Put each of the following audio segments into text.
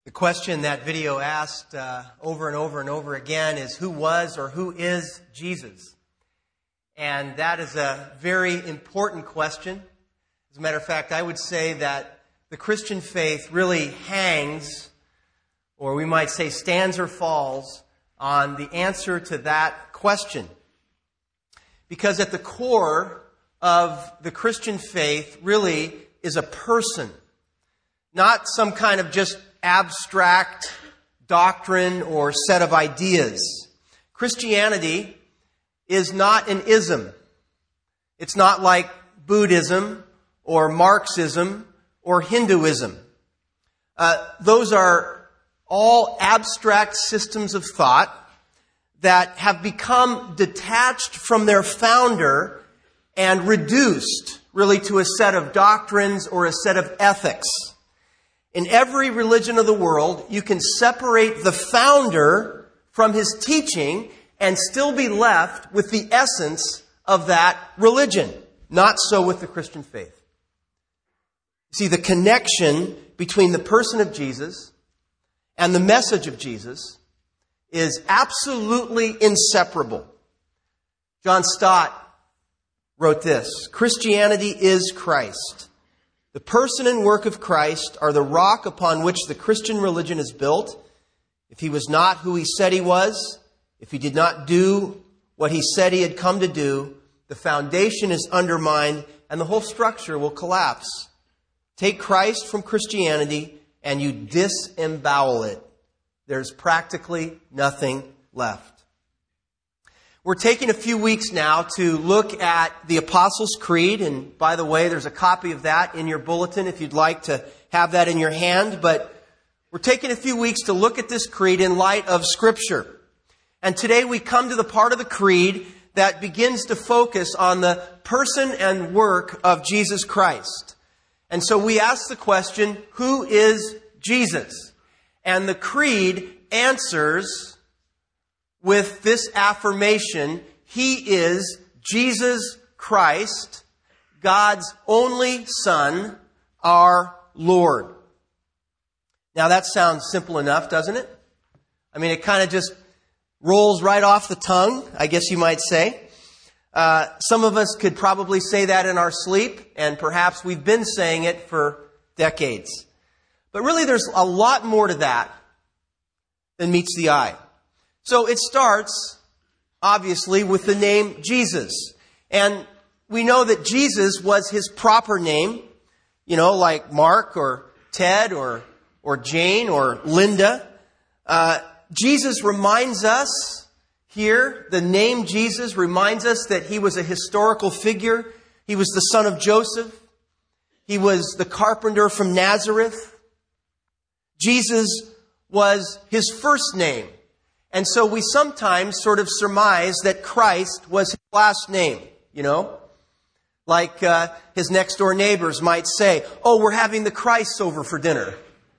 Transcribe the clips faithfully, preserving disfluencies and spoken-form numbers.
The question that video asked uh, over and over and over again is, who was or who is Jesus? And that is a very important question. As a matter of fact, I would say that the Christian faith really hangs, or we might say stands or falls, on the answer to that question. Because at the core of the Christian faith really is a person, not some kind of just abstract doctrine or set of ideas. Christianity is not an ism. It's not like Buddhism or Marxism or Hinduism. Uh, those are all abstract systems of thought that have become detached from their founder and reduced really to a set of doctrines or a set of ethics. In every religion of the world, you can separate the founder from his teaching and still be left with the essence of that religion. Not so with the Christian faith. See, the connection between the person of Jesus and the message of Jesus is absolutely inseparable. John Stott wrote this: Christianity is Christ. The person and work of Christ are the rock upon which the Christian religion is built. If he was not who he said he was, if he did not do what he said he had come to do, the foundation is undermined and the whole structure will collapse. Take Christ from Christianity and you disembowel it. There's practically nothing left. We're taking a few weeks now to look at the Apostles' Creed. And by the way, there's a copy of that in your bulletin if you'd like to have that in your hand. But we're taking a few weeks to look at this creed in light of Scripture. And today we come to the part of the creed that begins to focus on the person and work of Jesus Christ. And so we ask the question, who is Jesus? And the creed answers with this affirmation: He is Jesus Christ, God's only Son, our Lord. Now that sounds simple enough, doesn't it? I mean, it kind of just rolls right off the tongue, I guess you might say. Uh, some of us could probably say that in our sleep, and perhaps we've been saying it for decades. But really there's a lot more to that than meets the eye. So it starts, obviously, with the name Jesus. And we know that Jesus was his proper name, you know, like Mark or Ted or or Jane or Linda. Uh, Jesus reminds us here, the name Jesus reminds us that he was a historical figure. He was the son of Joseph. He was the carpenter from Nazareth. Jesus was his first name. And so we sometimes sort of surmise that Christ was his last name, you know? Like uh, his next door neighbors might say, oh, we're having the Christs over for dinner.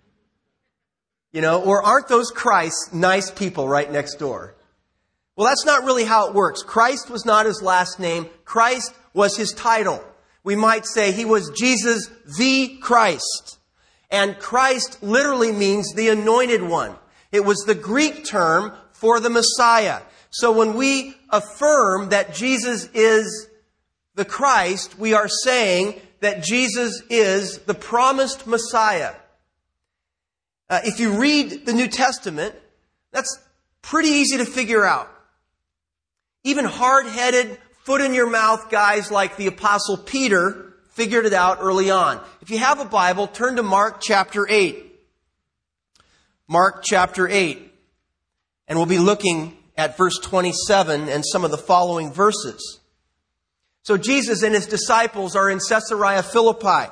You know, or aren't those Christs nice people right next door? Well, that's not really how it works. Christ was not his last name. Christ was his title. We might say he was Jesus the Christ. And Christ literally means the anointed one. It was the Greek term for the Messiah. So when we affirm that Jesus is the Christ, we are saying that Jesus is the promised Messiah. Uh, if you read the New Testament, that's pretty easy to figure out. Even hard-headed, foot-in-your-mouth guys like the Apostle Peter figured it out early on. If you have a Bible, turn to Mark chapter eight. Mark chapter eight. And we'll be looking at verse twenty-seven and some of the following verses. So Jesus and his disciples are in Caesarea Philippi.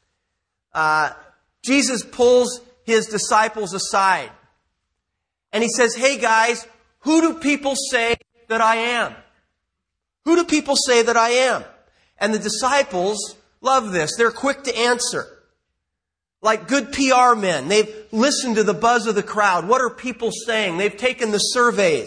Uh, Jesus pulls his disciples aside. And he says, hey guys, who do people say that I am? Who do people say that I am? And the disciples love this. They're quick to answer. Like good P R men, they've listened to the buzz of the crowd. What are people saying? They've taken the surveys.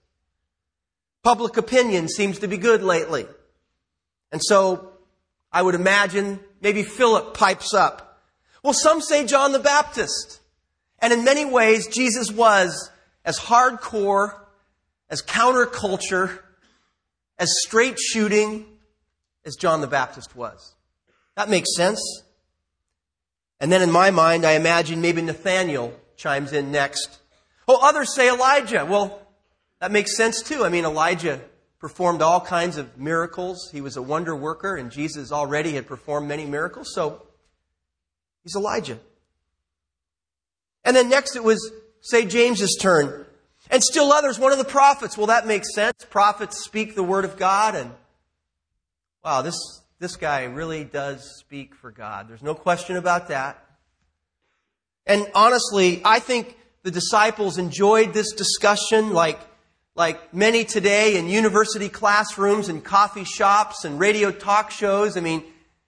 Public opinion seems to be good lately. And so I would imagine maybe Philip pipes up. Well, some say John the Baptist. And in many ways, Jesus was as hardcore, as counterculture, as straight shooting as John the Baptist was. That makes sense. And then in my mind, I imagine maybe Nathaniel chimes in next. Oh, others say Elijah. Well, that makes sense too. I mean, Elijah performed all kinds of miracles. He was a wonder worker, and Jesus already had performed many miracles, so he's Elijah. And then next it was, say, James's turn. And still others, one of the prophets. Well, that makes sense. Prophets speak the word of God, and wow, this, this guy really does speak for God. There's no question about that. And honestly, I think the disciples enjoyed this discussion like, like many today in university classrooms and coffee shops and radio talk shows. I mean,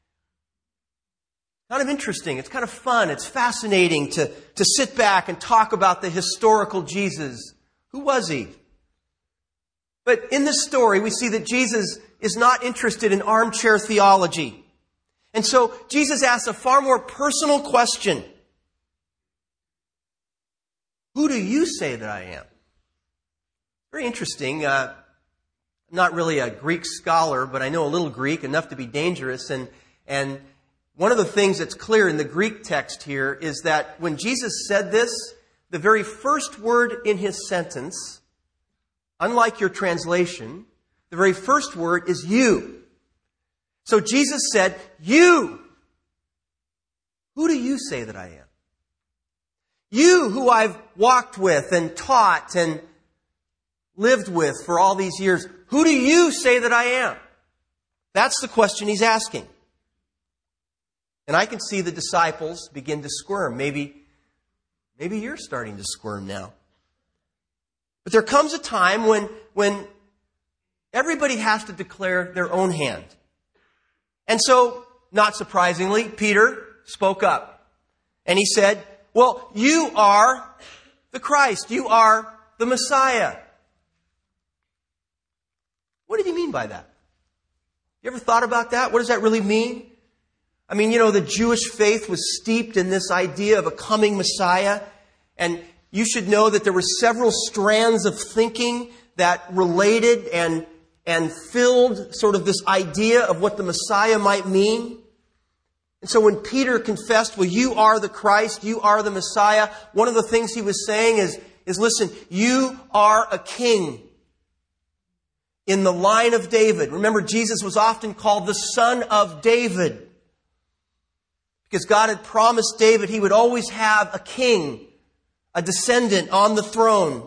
kind of interesting. It's kind of fun. It's fascinating to, to sit back and talk about the historical Jesus. Who was he? But in this story, we see that Jesus is not interested in armchair theology. And so Jesus asks a far more personal question. Who do you say that I am? Very interesting. Uh, I'm not really a Greek scholar, but I know a little Greek, enough to be dangerous. And, and one of the things that's clear in the Greek text here is that when Jesus said this, the very first word in his sentence, unlike your translation, the very first word is you. So Jesus said, you. Who do you say that I am? You who I've walked with and taught and lived with for all these years, who do you say that I am? That's the question he's asking. And I can see the disciples begin to squirm. Maybe, maybe you're starting to squirm now. But there comes a time when, when everybody has to declare their own hand. And so, not surprisingly, Peter spoke up. And he said, well, you are the Christ. You are the Messiah. What did he mean by that? You ever thought about that? What does that really mean? I mean, you know, the Jewish faith was steeped in this idea of a coming Messiah. And you should know that there were several strands of thinking that related and, and filled sort of this idea of what the Messiah might mean. And so when Peter confessed, well, you are the Christ, you are the Messiah, one of the things he was saying is, is listen, you are a king in the line of David. Remember, Jesus was often called the Son of David because God had promised David he would always have a king, a descendant on the throne.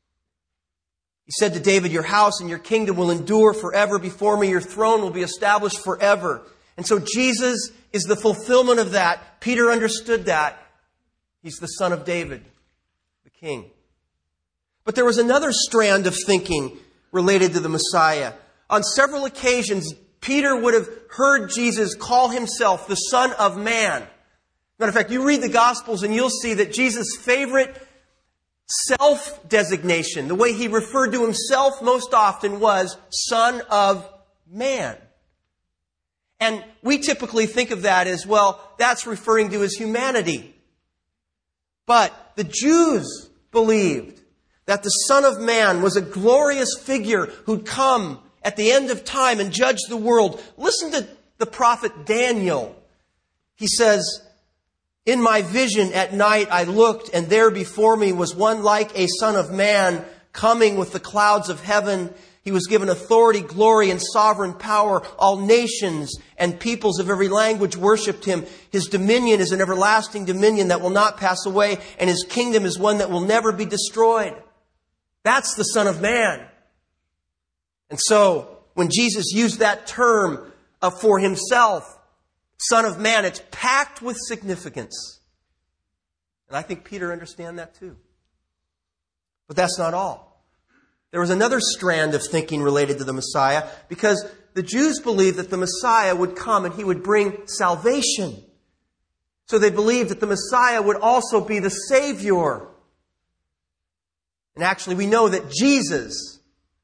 He said to David, your house and your kingdom will endure forever before me. Your throne will be established forever. And so Jesus is the fulfillment of that. Peter understood that. He's the son of David, the king. But there was another strand of thinking related to the Messiah. On several occasions, Peter would have heard Jesus call himself the Son of Man. Matter of fact, you read the Gospels and you'll see that Jesus' favorite self-designation, the way he referred to himself most often was Son of Man. And we typically think of that as, well, that's referring to his humanity. But the Jews believed that the Son of Man was a glorious figure who'd come at the end of time and judge the world. Listen to the prophet Daniel. He says, in my vision at night I looked, and there before me was one like a Son of Man coming with the clouds of heaven. He was given authority, glory, and sovereign power. All nations and peoples of every language worshipped him. His dominion is an everlasting dominion that will not pass away, and his kingdom is one that will never be destroyed. That's the Son of Man. And so, when Jesus used that term for himself, Son of Man, it's packed with significance. And I think Peter understands that too. But that's not all. There was another strand of thinking related to the Messiah, because the Jews believed that the Messiah would come and he would bring salvation. So they believed that the Messiah would also be the Savior. And actually, we know that Jesus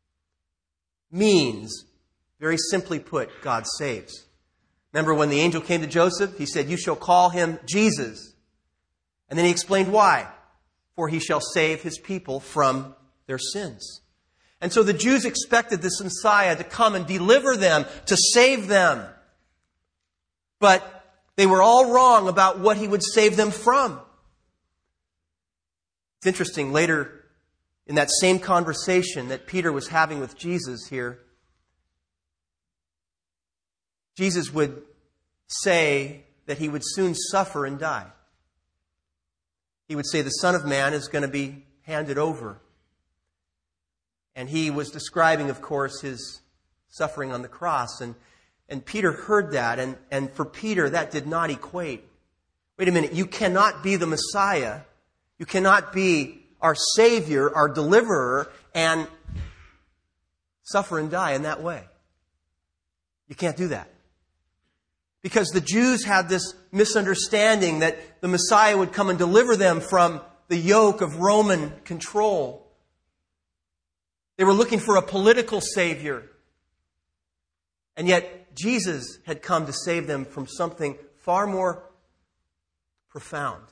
means, very simply put, God saves. Remember when the angel came to Joseph, he said, you shall call him Jesus. And then he explained why. for he shall save his people from their sins. And so the Jews expected this Messiah to come and deliver them, to save them. But they were all wrong about what he would save them from. It's interesting, later in that same conversation that Peter was having with Jesus here, Jesus would say that he would soon suffer and die. He would say the Son of Man is going to be handed over. And he was describing, of course, his suffering on the cross. And, and Peter heard that. And, and for Peter, that did not equate. Wait a minute, you cannot be the Messiah. You cannot be our Savior, our deliverer, and suffer and die in that way. You can't do that. Because the Jews had this misunderstanding that the Messiah would come and deliver them from the yoke of Roman control. They were looking for a political Savior. And yet Jesus had come to save them from something far more profound.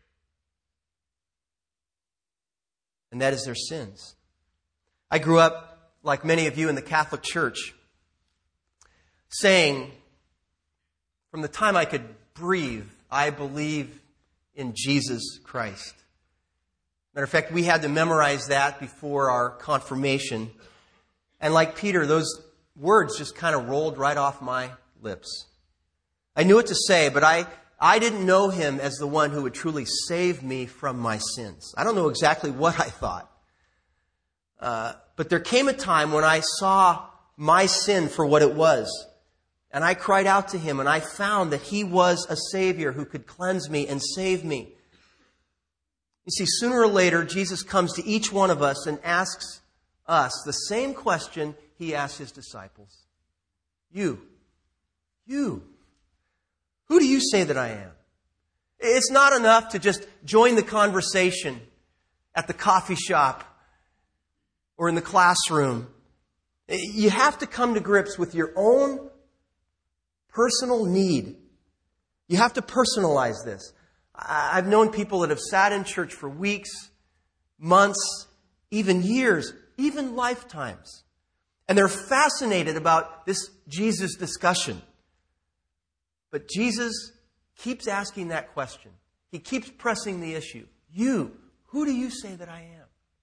And that is their sins. I grew up, like many of you in the Catholic Church, saying, from the time I could breathe, I believe in Jesus Christ. Matter of fact, we had to memorize that before our confirmation. And like Peter, those words just kind of rolled right off my lips. I knew what to say, but I, I didn't know him as the one who would truly save me from my sins. I don't know exactly what I thought. Uh, but there came a time when I saw my sin for what it was. And I cried out to him, and I found that he was a Savior who could cleanse me and save me. You see, sooner or later, Jesus comes to each one of us and asks us the same question he asked his disciples. You, you, who do you say that I am? It's not enough to just join the conversation at the coffee shop or in the classroom. You have to come to grips with your own personal need. You have to personalize this. I've known people that have sat in church for weeks, months, even years, even lifetimes. And they're fascinated about this Jesus discussion. But Jesus keeps asking that question. He keeps pressing the issue. You, who do you say that I am?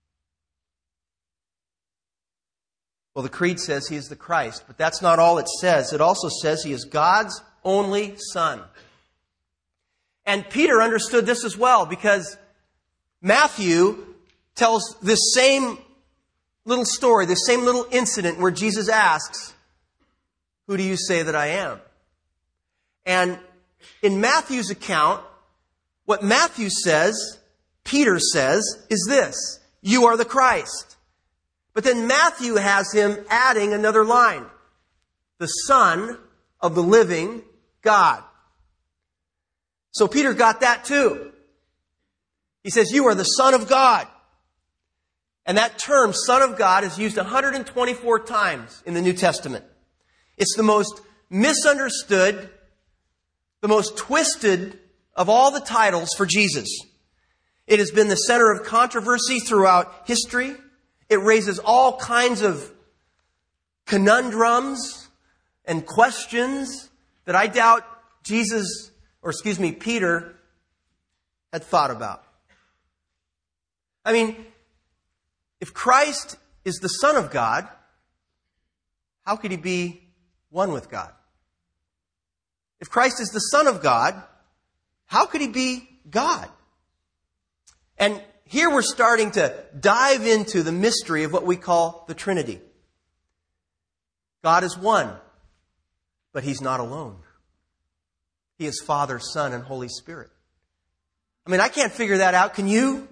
Well, the Creed says he is the Christ, but that's not all it says. It also says he is God's only Son. And Peter understood this as well, because Matthew tells this same little story, this same little incident where Jesus asks, who do you say that I am? And in Matthew's account, what Matthew says, Peter says, is this: you are the Christ. But then Matthew has him adding another line: the Son of the living God. So Peter got that too. He says, you are the Son of God. And that term, Son of God, is used one hundred twenty-four times in the New Testament. It's the most misunderstood, the most twisted of all the titles for Jesus. It has been the center of controversy throughout history. It raises all kinds of conundrums and questions that I doubt Jesus, or excuse me, Peter, had thought about. I mean, if Christ is the Son of God, how could he be one with God? If Christ is the Son of God, how could he be God? And here we're starting to dive into the mystery of what we call the Trinity. God is one, but he's not alone. He is Father, Son, and Holy Spirit. I mean, I can't figure that out. Can you?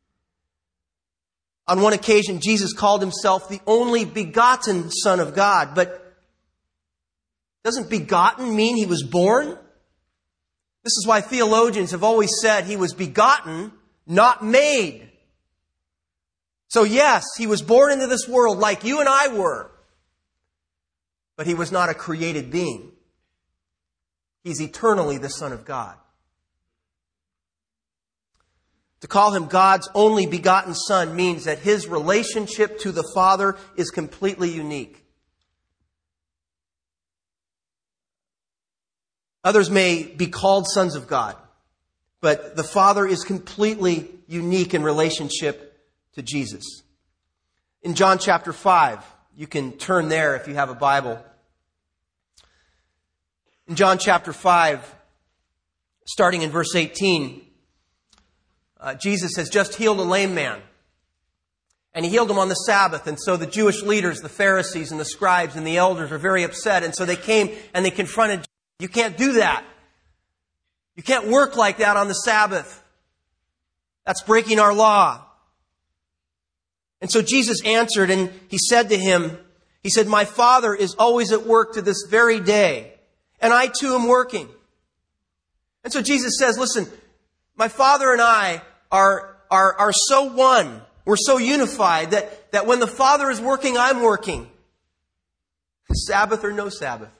On one occasion, Jesus called himself the only begotten Son of God. But doesn't begotten mean he was born? This is why theologians have always said he was begotten, not made. So yes, he was born into this world like you and I were. But he was not a created being. He's eternally the Son of God. To call him God's only begotten Son means that his relationship to the Father is completely unique. Others may be called sons of God, but the Father is completely unique in relationship to Jesus. In John chapter five, you can turn there if you have a Bible. In John chapter five, starting in verse eighteen, uh, Jesus has just healed a lame man. And he healed him on the Sabbath. And so the Jewish leaders, the Pharisees and the scribes and the elders are very upset. And so they came and they confronted Jesus. You can't do that. You can't work like that on the Sabbath. That's breaking our law. And so Jesus answered and he said to him, he said, my Father is always at work to this very day. And I too am working. And so Jesus says, listen, my Father and I are, are, are so one. We're so unified that, that when the Father is working, I'm working. Sabbath or no Sabbath.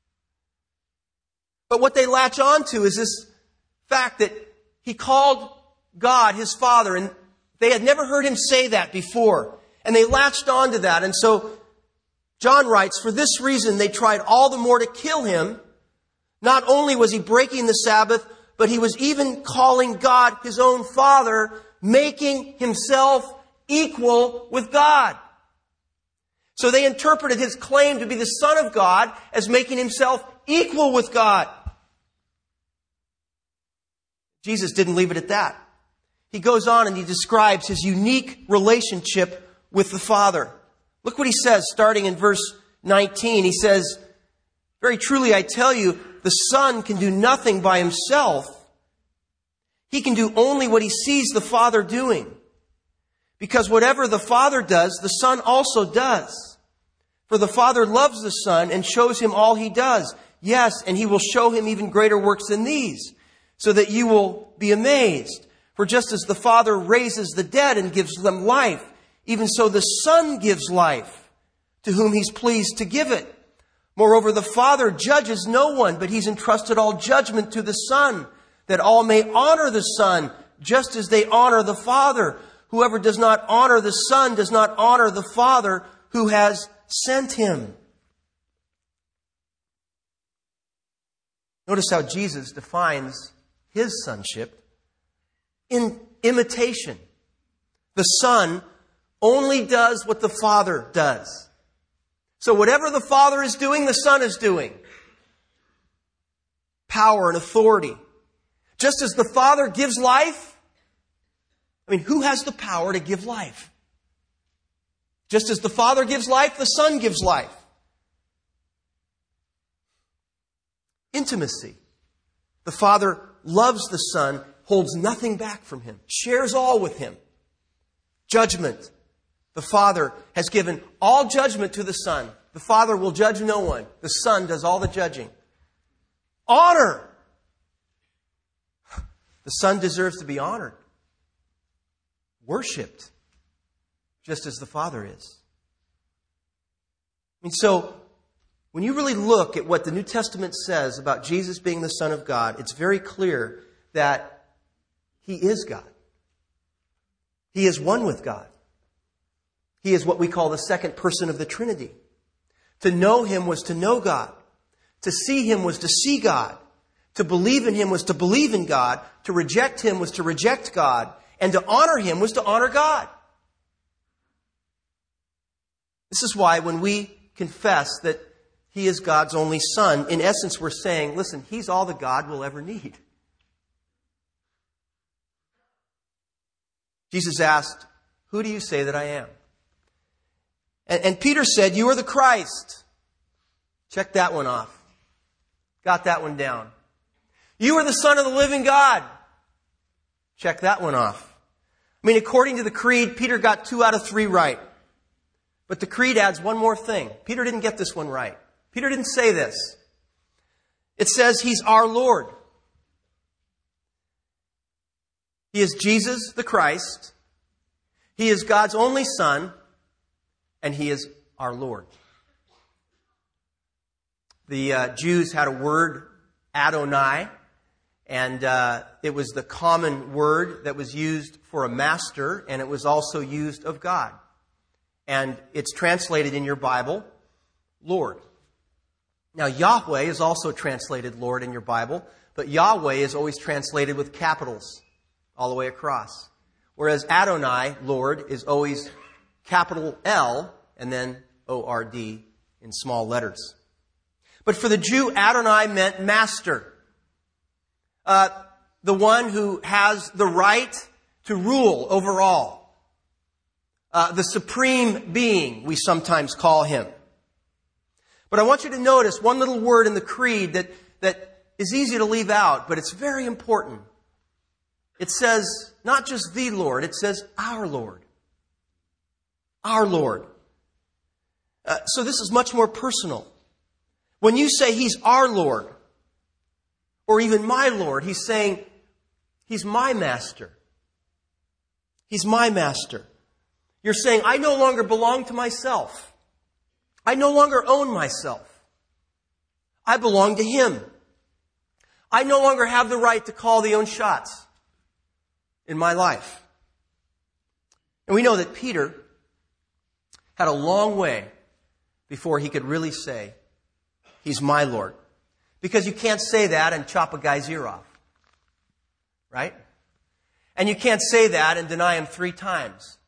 But what they latch on to is this fact that he called God his Father, and they had never heard him say that before. And they latched on to that. And so John writes, for this reason they tried all the more to kill him. Not only was he breaking the Sabbath, but he was even calling God his own Father, making himself equal with God. So they interpreted his claim to be the Son of God as making himself equal with God. Jesus didn't leave it at that. He goes on and he describes his unique relationship with the Father. Look what he says, starting in verse nineteen. He says, very truly I tell you, the Son can do nothing by himself. He can do only what he sees the Father doing. Because whatever the Father does, the Son also does. For the Father loves the Son and shows him all he does. Yes, and he will show him even greater works than these, so that you will be amazed. For just as the Father raises the dead and gives them life, even so the Son gives life to whom he's pleased to give it. Moreover, the Father judges no one, but he's entrusted all judgment to the Son, that all may honor the Son, just as they honor the Father. Whoever does not honor the Son does not honor the Father who has sent him. Notice how Jesus defines his sonship in imitation. The Son only does what the Father does. So whatever the Father is doing, the Son is doing. Power and authority. Just as the Father gives life, I mean, who has the power to give life? Just as the Father gives life, the Son gives life. Intimacy. The Father loves the Son, holds nothing back from him, shares all with him. Judgment. The Father has given all judgment to the Son. The Father will judge no one. The Son does all the judging. Honor. The Son deserves to be honored. Worshipped. Just as the Father is. I mean, so, when you really look at what the New Testament says about Jesus being the Son of God, it's very clear that he is God. He is one with God. He is what we call the second person of the Trinity. To know him was to know God. To see him was to see God. To believe in him was to believe in God. To reject him was to reject God. And to honor him was to honor God. This is why when we confess that he is God's only Son, in essence we're saying, listen, he's all that God will ever need. Jesus asked, who do you say that I am? And, and Peter said, you are the Christ. Check that one off. Got that one down. You are the Son of the living God. Check that one off. I mean, according to the creed, Peter got two out of three right. But the creed adds one more thing. Peter didn't get this one right. Peter didn't say this. It says he's our Lord. He is Jesus the Christ. He is God's only Son. And he is our Lord. The uh, Jews had a word, Adonai. And uh, it was the common word that was used for a master, and it was also used of God. And it's translated in your Bible, Lord. Now, Yahweh is also translated Lord in your Bible, but Yahweh is always translated with capitals all the way across. Whereas Adonai, Lord, is always capital L and then O R D in small letters. But for the Jew, Adonai meant master. Uh, the one who has the right to rule over all. Uh, the supreme being, we sometimes call him. But I want you to notice one little word in the creed that, that is easy to leave out, but it's very important. It says not just the Lord, it says our Lord. Our Lord. Uh, so this is much more personal. When you say He's our Lord, or even my Lord, He's saying He's my master. He's my master. You're saying, I no longer belong to myself. I no longer own myself. I belong to Him. I no longer have the right to call the own shots in my life. And we know that Peter had a long way before he could really say, He's my Lord. Because you can't say that and chop a guy's ear off. Right? And you can't say that and deny Him three times.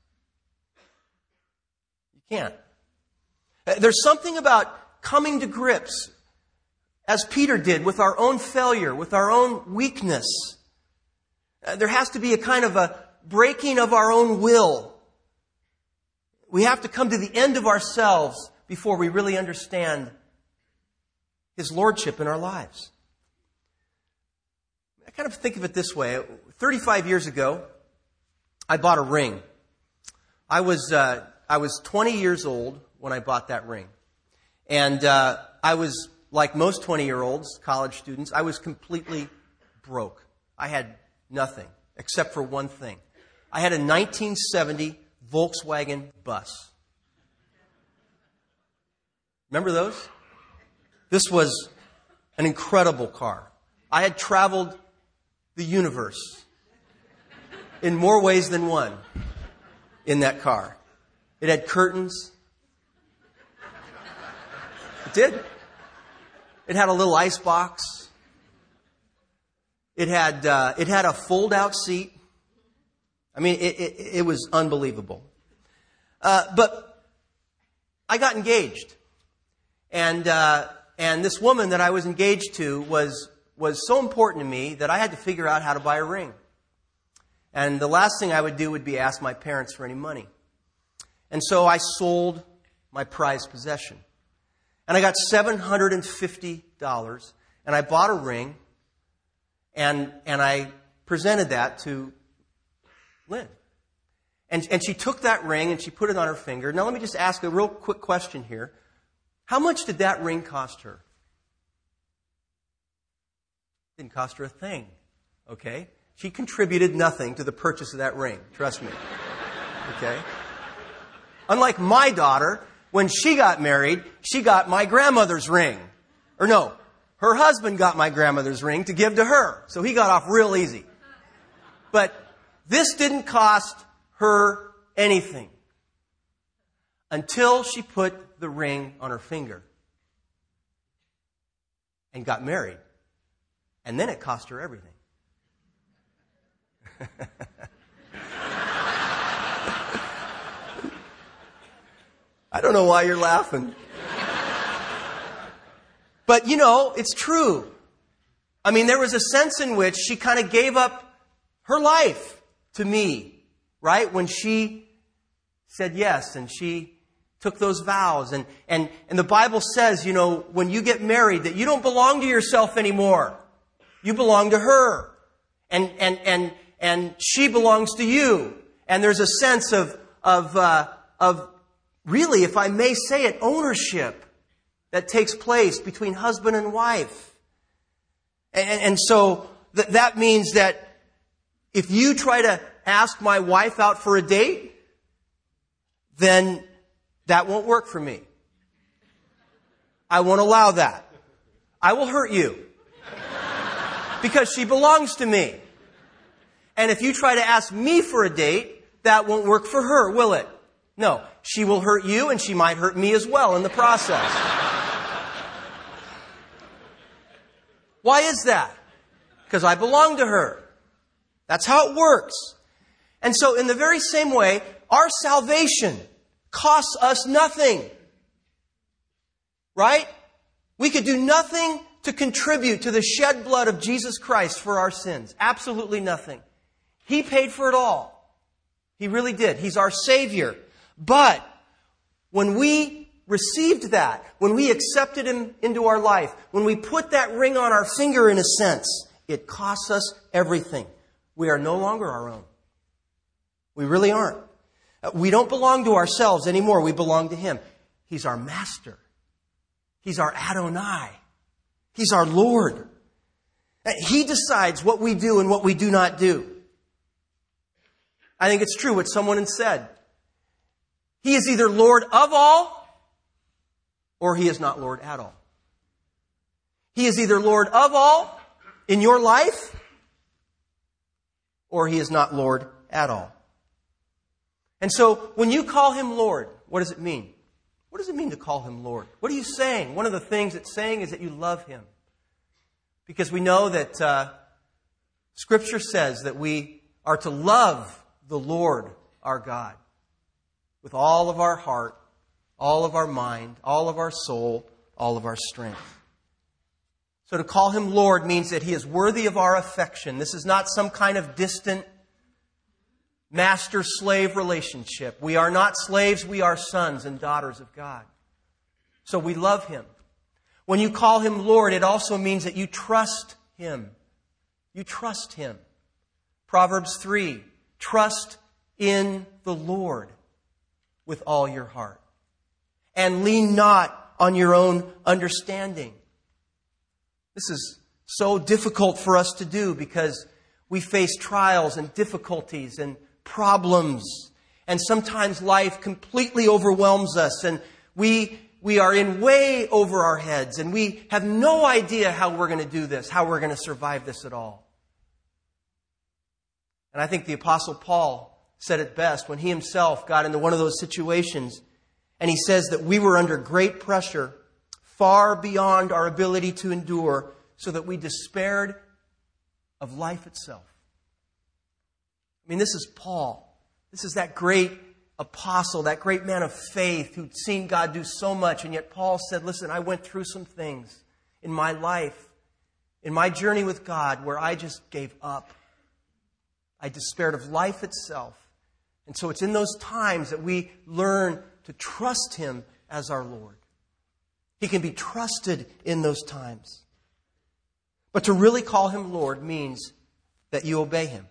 You can't. There's something about coming to grips, as Peter did, with our own failure, with our own weakness. There has to be a kind of a breaking of our own will. We have to come to the end of ourselves before we really understand His lordship in our lives. I kind of think of it this way. thirty-five years ago, I bought a ring. I was uh, I was twenty years old when I bought that ring. And uh, I was, like most twenty-year-olds, college students, I was completely broke. I had nothing except for one thing. I had a nineteen seventy Volkswagen bus. Remember those? This was an incredible car. I had traveled the universe in more ways than one in that car. It had curtains. It did. It had a little ice box. It had uh, it had a fold-out seat. I mean, it, it, it was unbelievable. Uh, but I got engaged, and uh, and this woman that I was engaged to was was so important to me that I had to figure out how to buy a ring. And the last thing I would do would be ask my parents for any money. And so I sold my prized possession. And I got seven hundred fifty dollars, and I bought a ring, and and I presented that to Lynn. And, and she took that ring and she put it on her finger. Now let me just ask a real quick question here. How much did that ring cost her? It didn't cost her a thing. Okay? She contributed nothing to the purchase of that ring. Trust me. Okay? Unlike my daughter, when she got married, she got my grandmother's ring. Or no, her husband got my grandmother's ring to give to her. So he got off real easy. But this didn't cost her anything until she put the ring on her finger and got married. And then it cost her everything. I don't know why you're laughing. But, you know, it's true. I mean, there was a sense in which she kind of gave up her life to me, right? When she said yes and she took those vows. And, and, and the Bible says, you know, when you get married, that you don't belong to yourself anymore. You belong to her. And, and, and, and she belongs to you. And there's a sense of, of, uh, of really, if I may say it, ownership that takes place between husband and wife. And, and so th- that means that if you try to ask my wife out for a date, then that won't work for me. I won't allow that. I will hurt you. because she belongs to me. And if you try to ask me for a date, that won't work for her, will it? No. She will hurt you, and she might hurt me as well in the process. Why is that? Because I belong to her. That's how it works. And so in the very same way, our salvation costs us nothing. Right? We could do nothing to contribute to the shed blood of Jesus Christ for our sins. Absolutely nothing. He paid for it all. He really did. He's our Savior. But when we received that, when we accepted Him into our life, when we put that ring on our finger in a sense, it costs us everything. We are no longer our own. We really aren't. We don't belong to ourselves anymore. We belong to Him. He's our Master. He's our Adonai. He's our Lord. He decides what we do and what we do not do. I think it's true what someone had said. He is either Lord of all, or He is not Lord at all. He is either Lord of all in your life, or He is not Lord at all. And so, when you call Him Lord, what does it mean? What does it mean to call Him Lord? What are you saying? One of the things it's saying is that you love Him. Because we know that uh, Scripture says that we are to love the Lord our God with all of our heart, all of our mind, all of our soul, all of our strength. So to call Him Lord means that He is worthy of our affection. This is not some kind of distant master-slave relationship. We are not slaves, we are sons and daughters of God. So we love Him. When you call Him Lord, it also means that you trust Him. You trust Him. Proverbs three, trust in the Lord with all your heart, and lean not on your own understanding. This is so difficult for us to do because we face trials and difficulties and problems, and sometimes life completely overwhelms us, and we we are in way over our heads, and we have no idea how we're going to do this, how we're going to survive this at all. And I think the Apostle Paul said it best when he himself got into one of those situations, and he says that we were under great pressure, far beyond our ability to endure, so that we despaired of life itself. I mean, this is Paul. This is that great apostle, that great man of faith who'd seen God do so much. And yet Paul said, listen, I went through some things in my life, in my journey with God, where I just gave up. I despaired of life itself. And so it's in those times that we learn to trust Him as our Lord. He can be trusted in those times. But to really call Him Lord means that you obey Him.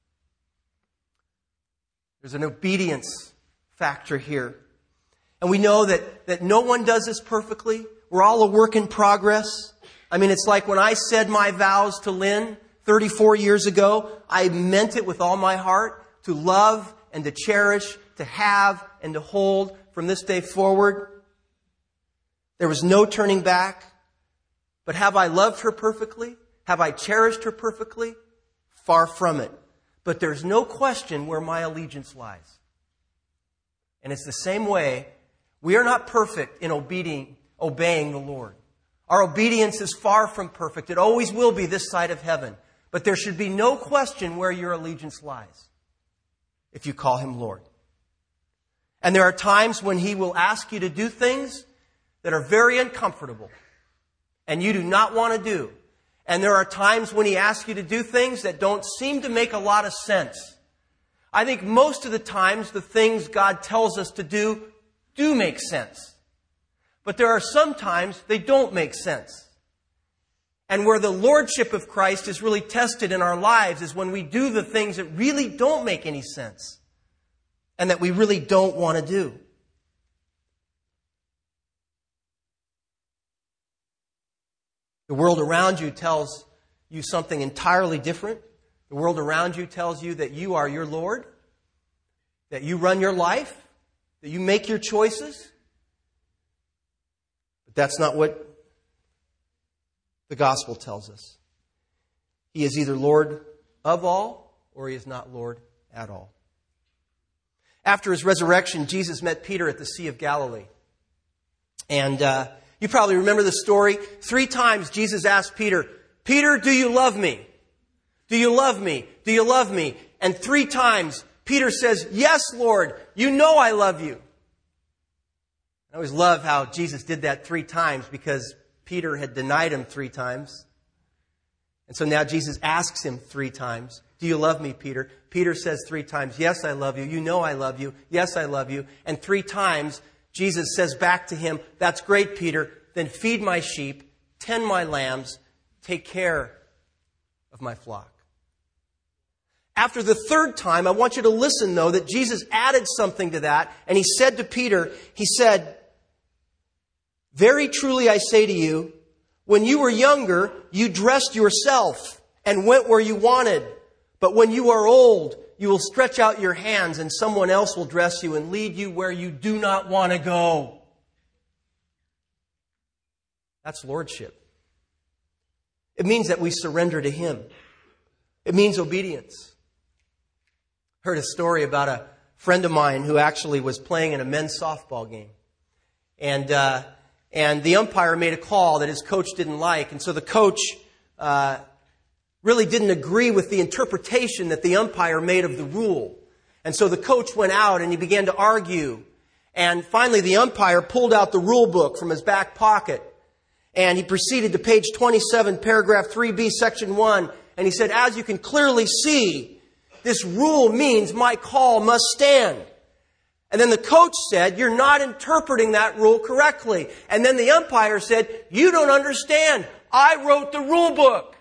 There's an obedience factor here. And we know that, that no one does this perfectly. We're all a work in progress. I mean, it's like when I said my vows to Lynn thirty-four years ago, I meant it with all my heart to love and to cherish, to have and to hold from this day forward. There was no turning back. But have I loved her perfectly? Have I cherished her perfectly? Far from it. But there's no question where my allegiance lies. And it's the same way. We are not perfect in obeying, obeying the Lord. Our obedience is far from perfect. It always will be this side of heaven. But there should be no question where your allegiance lies if you call Him Lord. And there are times when He will ask you to do things that are very uncomfortable and you do not want to do. And there are times when He asks you to do things that don't seem to make a lot of sense. I think most of the times the things God tells us to do do make sense. But there are some times they don't make sense. And where the Lordship of Christ is really tested in our lives is when we do the things that really don't make any sense and that we really don't want to do. The world around you tells you something entirely different. The world around you tells you that you are your Lord, that you run your life, that you make your choices. But that's not what the gospel tells us. He is either Lord of all or He is not Lord at all. After His resurrection, Jesus met Peter at the Sea of Galilee. And uh, you probably remember the story. Three times Jesus asked Peter, Peter, do you love me? Do you love me? Do you love me? And three times Peter says, yes, Lord, you know I love you. I always love how Jesus did that three times because Peter had denied Him three times. And so now Jesus asks him three times, do you love me, Peter? Peter says three times, yes, I love you. You know I love you. Yes, I love you. And three times Jesus says back to him, that's great, Peter. Then feed my sheep, tend my lambs, take care of my flock. After the third time, I want you to listen, though, that Jesus added something to that. And He said to Peter, He said, very truly I say to you, when you were younger, you dressed yourself and went where you wanted. But when you are old, you will stretch out your hands and someone else will dress you and lead you where you do not want to go. That's lordship. It means that we surrender to Him. It means obedience. I heard a story about a friend of mine who actually was playing in a men's softball game. And uh, and the umpire made a call that his coach didn't like. And so the coach uh, really didn't agree with the interpretation that the umpire made of the rule. And so the coach went out and he began to argue. And finally the umpire pulled out the rule book from his back pocket. And he proceeded to page twenty-seven, paragraph three B, section one. And he said, as you can clearly see, this rule means my call must stand. And then the coach said, you're not interpreting that rule correctly. And then the umpire said, you don't understand. I wrote the rule book.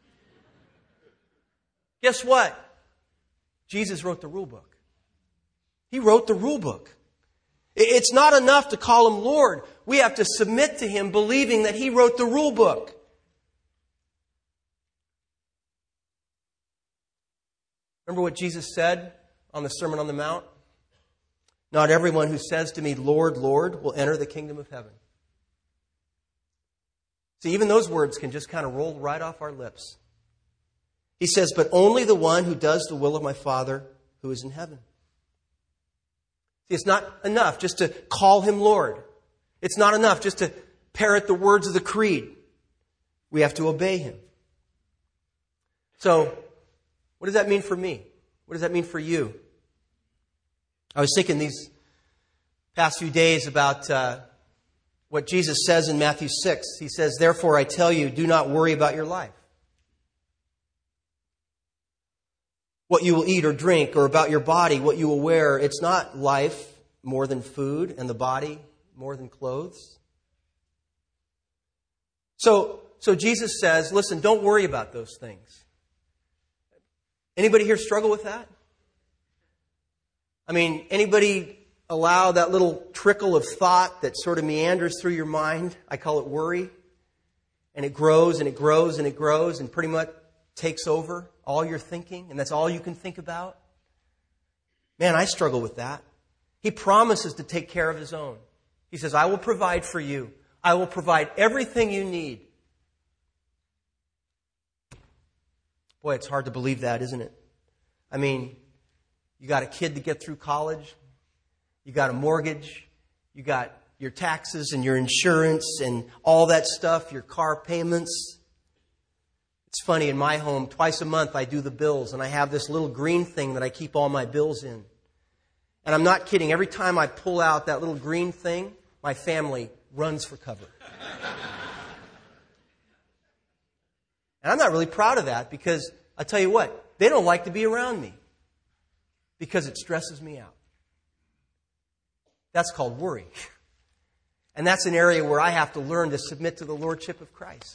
Guess what? Jesus wrote the rule book. He wrote the rule book. It's not enough to call Him Lord. We have to submit to Him believing that He wrote the rule book. Remember what Jesus said on the Sermon on the Mount? Not everyone who says to me, Lord, Lord, will enter the kingdom of heaven. See, even those words can just kind of roll right off our lips. He says, but only the one who does the will of my Father who is in heaven. See, it's not enough just to call Him Lord. It's not enough just to parrot the words of the creed. We have to obey Him. So, what does that mean for me? What does that mean for you? I was thinking these past few days about uh, what Jesus says in Matthew six. He says, therefore I tell you, do not worry about your life. What you will eat or drink, or about your body, what you will wear. It's not life more than food, and the body more than clothes. So, so Jesus says, listen, don't worry about those things. Anybody here struggle with that? I mean, anybody allow that little trickle of thought that sort of meanders through your mind? I call it worry. And it grows and it grows and it grows and pretty much takes over all your thinking, and that's all you can think about. Man, I struggle with that. He promises to take care of His own. He says, I will provide for you. I will provide everything you need. Boy, it's hard to believe that, isn't it? I mean, you got a kid to get through college. You got a mortgage. You got your taxes and your insurance and all that stuff, your car payments. It's funny, in my home, twice a month I do the bills, and I have this little green thing that I keep all my bills in. And I'm not kidding. Every time I pull out that little green thing, my family runs for cover. And I'm not really proud of that because, I'll tell you what, they don't like to be around me because it stresses me out. That's called worry. And that's an area where I have to learn to submit to the Lordship of Christ.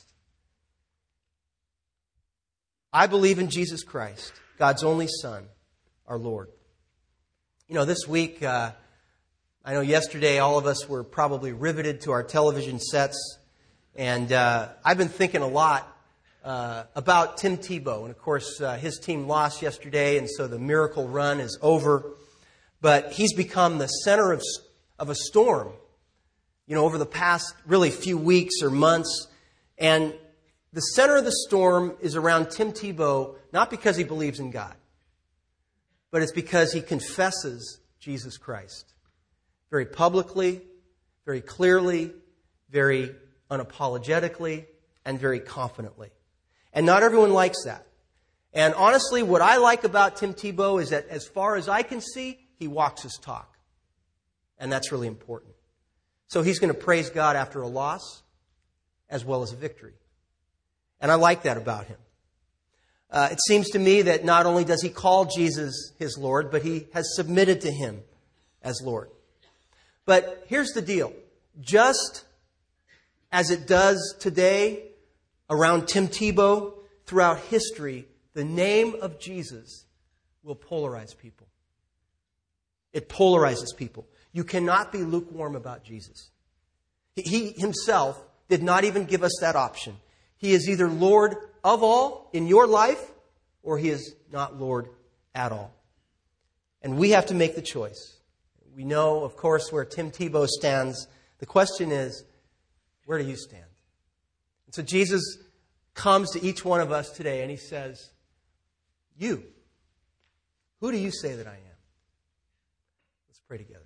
I believe in Jesus Christ, God's only Son, our Lord. You know, this week, uh, I know yesterday all of us were probably riveted to our television sets. And uh, I've been thinking a lot uh, about Tim Tebow. And of course, uh, his team lost yesterday, and so the miracle run is over. But he's become the center of, of a storm, you know, over the past really few weeks or months. And the center of the storm is around Tim Tebow, not because he believes in God, but it's because he confesses Jesus Christ very publicly, very clearly, very unapologetically, and very confidently. And not everyone likes that. And honestly, what I like about Tim Tebow is that as far as I can see, he walks his talk. And that's really important. So he's going to praise God after a loss as well as a victory. And I like that about him. Uh, it seems to me that not only does he call Jesus his Lord, but he has submitted to him as Lord. But here's the deal. Just as it does today around Tim Tebow, throughout history, the name of Jesus will polarize people. It polarizes people. You cannot be lukewarm about Jesus. He himself did not even give us that option. He is either Lord of all in your life, or he is not Lord at all. And we have to make the choice. We know, of course, where Tim Tebow stands. The question is, where do you stand? And so Jesus comes to each one of us today and he says, you, who do you say that I am? Let's pray together.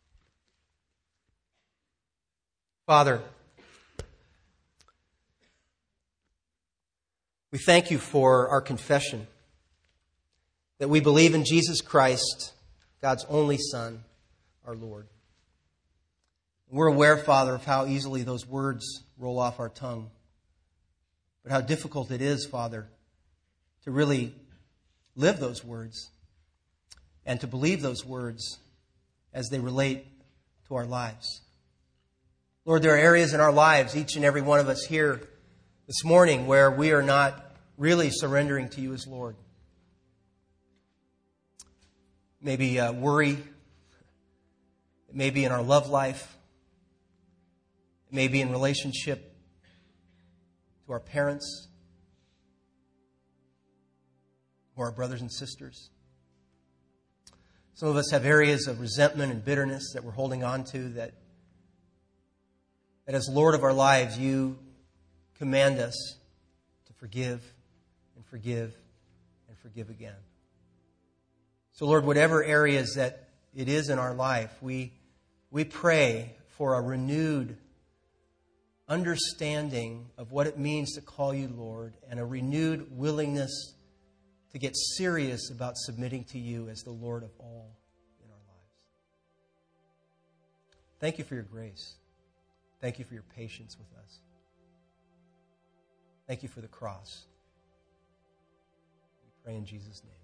Father, we thank you for our confession that we believe in Jesus Christ, God's only Son, our Lord. We're aware, Father, of how easily those words roll off our tongue, but how difficult it is, Father, to really live those words and to believe those words as they relate to our lives. Lord, there are areas in our lives, each and every one of us here this morning, where we are not really surrendering to you as Lord. Maybe uh, worry. It may be in our love life. It may be in relationship to our parents or our brothers and sisters. Some of us have areas of resentment and bitterness that we're holding on to, that, that as Lord of our lives, you command us to forgive and forgive and forgive again. So, Lord, whatever areas that it is in our life, we, we pray for a renewed understanding of what it means to call you Lord, and a renewed willingness to get serious about submitting to you as the Lord of all in our lives. Thank you for your grace. Thank you for your patience with us. Thank you for the cross. We pray in Jesus' name.